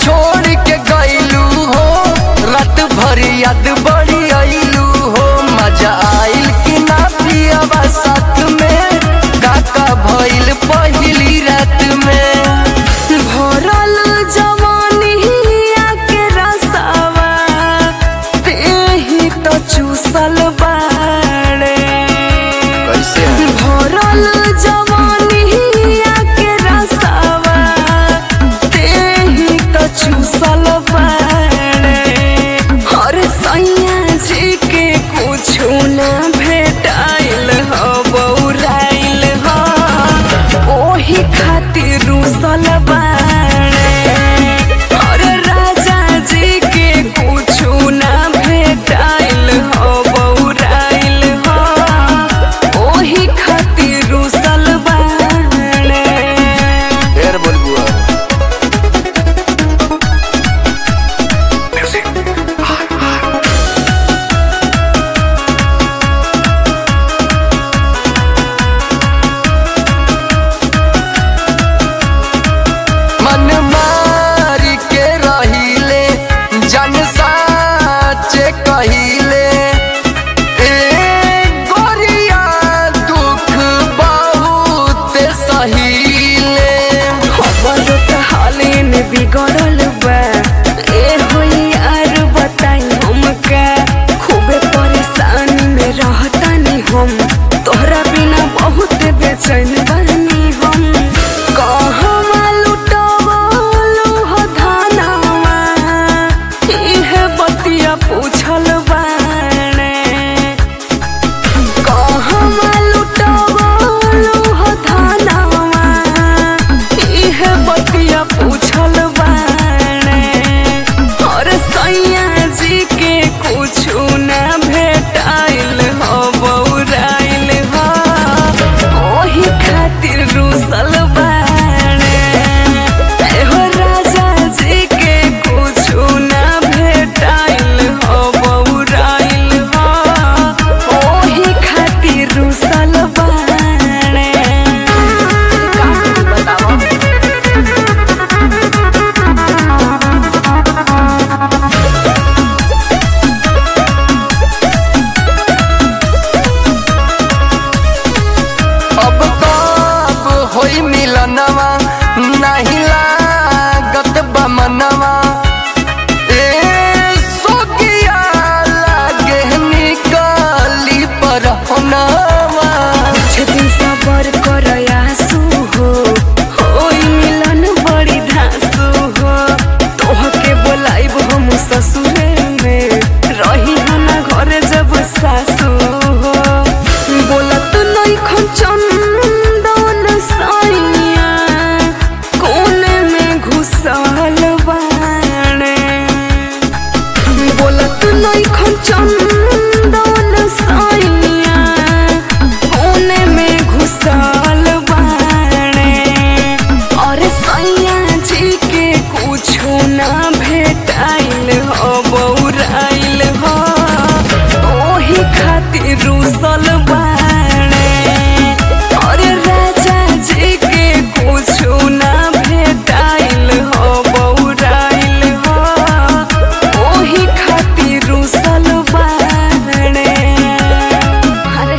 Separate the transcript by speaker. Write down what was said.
Speaker 1: छोड़ के गईलू हो, रात भर याद बड़ी आईलू हो। मजा आइल कि ना पियावा साथ में, काका भइल पहिली रात में।
Speaker 2: भरल जवानिया के रसावा तेही तो चूसल बाड़े।
Speaker 1: कैसे
Speaker 2: भरल जवानिया के रसावा तेही तो चूसल बाड़े। हर सैया जी के कुछु ना भेटाइल हो, बौराइल हो, ओही खातिर रुसल बा।